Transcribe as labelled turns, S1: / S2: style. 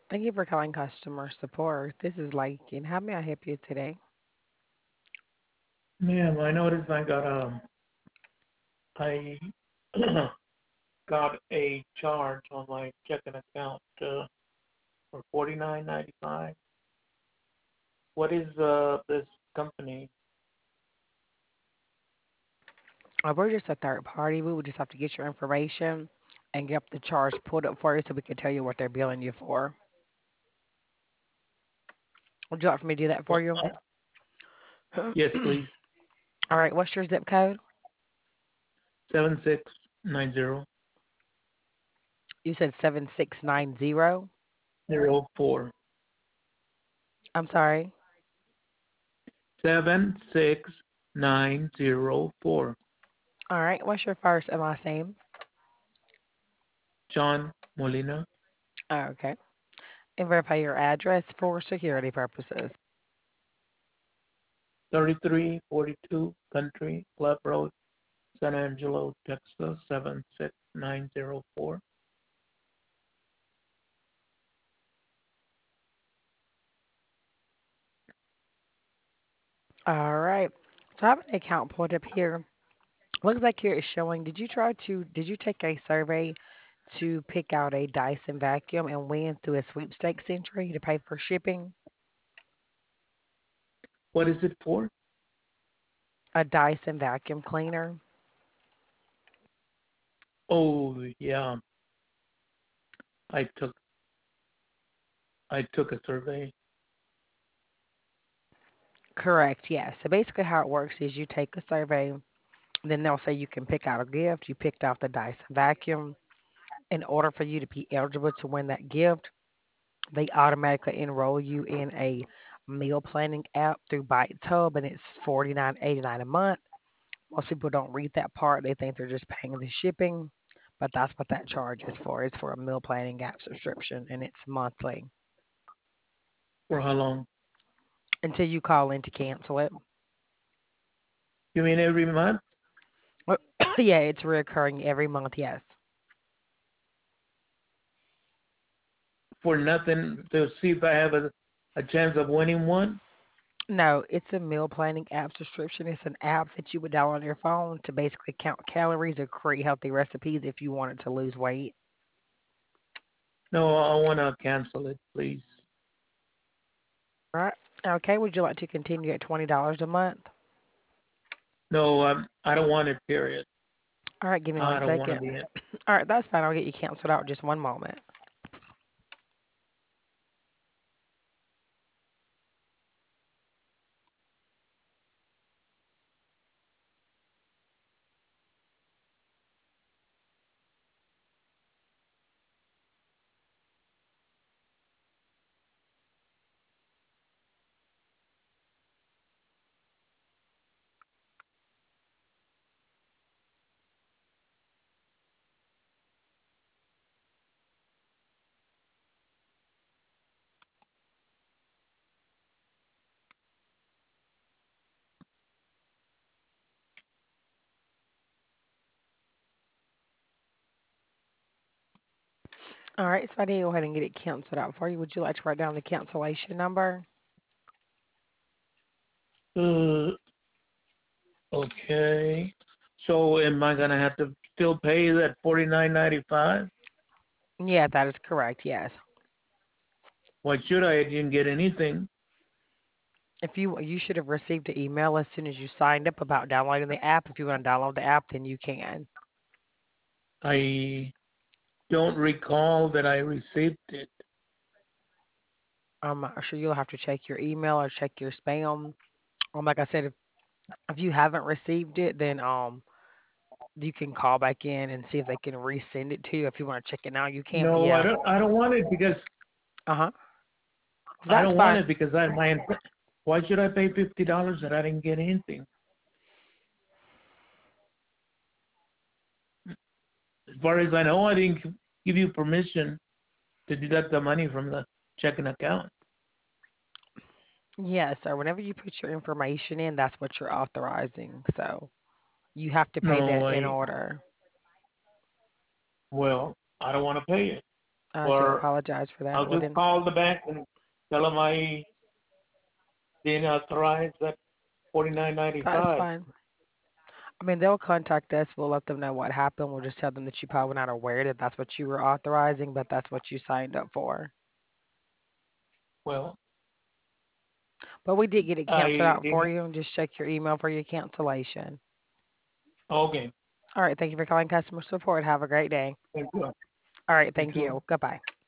S1: Thank you for calling customer support. This is Lakin. How may I help you today?
S2: Ma'am, I noticed I got a charge on my checking account for 49.95. What is this company?
S1: We're just a third party. We would just have to get your information and get the charge pulled up for you so we can tell you what they're billing you for. Would you like for me to do that for
S2: Well,
S1: you?
S2: yes, please.
S1: All right, what's your zip code?
S2: 769004.
S1: You said 7690. I'm sorry.
S2: 76904.
S1: All right, what's your first and last name?
S2: John Molina,
S1: Okay. And verify your address for security purposes.
S2: 3342 Country Club Road, San Angelo, Texas 76904.
S1: All right. So I have an account pulled up here. Looks like here it's showing. Did you take a survey to pick out a Dyson vacuum and win through a sweepstakes entry to pay for shipping?
S2: What is it for?
S1: A Dyson vacuum cleaner.
S2: Oh yeah, I took I took a survey.
S1: Correct, yes. So basically how it works is you take a survey, then they'll say you can pick out a gift. You picked out the Dyson vacuum. In order for you to be eligible to win that gift, they automatically enroll you in a meal planning app through BiteTub, and it's $49.89 a month. Most people don't read that part. They think they're just paying the shipping, but that's what that charge is for. It's for a meal planning app subscription, and it's monthly
S2: For how long?
S1: until you call in to cancel it.
S2: You mean every month?
S1: Yeah, it's recurring every month. Yes.
S2: For nothing to see if I have a chance of winning one?
S1: No, it's a meal planning app subscription. It's an app that you would download on your phone to basically count calories or create healthy recipes if you wanted to lose weight.
S2: No, I want to cancel it, please.
S1: Right. Okay. Would you like to continue at $20 a month?
S2: No, I don't want it, period.
S1: All right. Give me
S2: I
S1: one
S2: don't want to
S1: second.
S2: be it.
S1: All right. That's fine. I'll get you canceled out in just one moment. All right. So I did go ahead and get it canceled out for you. Would you like to write down the cancellation number?
S2: Uh, okay. So am I gonna have to still pay that 49.95?
S1: Yeah, that is correct. Yes.
S2: Why should I? I didn't get anything.
S1: If you should have received an email as soon as you signed up about downloading the app. If you want to download the app, then you can.
S2: I don't recall that I received it.
S1: I'm sure you'll have to check your email or check your spam. Like I said, if you haven't received it, then you can call back in and see if they can resend it to you. If you want to check it now, you can. But
S2: No, I
S1: yeah,
S2: don't. I don't want it because
S1: uh huh.
S2: I
S1: That's
S2: don't want
S1: fine.
S2: it because I my. Why should I pay $50 that I didn't get anything? As far as I know, I didn't give you permission to deduct the money from the checking account.
S1: Yes, sir. Whenever you put your information in, that's what you're authorizing. So you have to pay
S2: No,
S1: that in
S2: I
S1: order.
S2: well, I don't want to pay it.
S1: I do
S2: or
S1: apologize for that.
S2: I'll
S1: Well,
S2: just
S1: then
S2: call the bank and tell them I didn't authorize that 49.95.
S1: that's fine. I mean, they'll contact us. We'll let them know what happened. We'll just tell them that you probably not aware that that's what you were authorizing, but that's what you signed up for.
S2: Well,
S1: But we did get it canceled
S2: I
S1: out for
S2: didn't.
S1: you. Just check your email for your cancellation.
S2: Okay.
S1: All right. Thank you for calling customer support. Have a great day.
S2: Thank you.
S1: All right.
S2: You
S1: Thank
S2: too.
S1: you. Goodbye.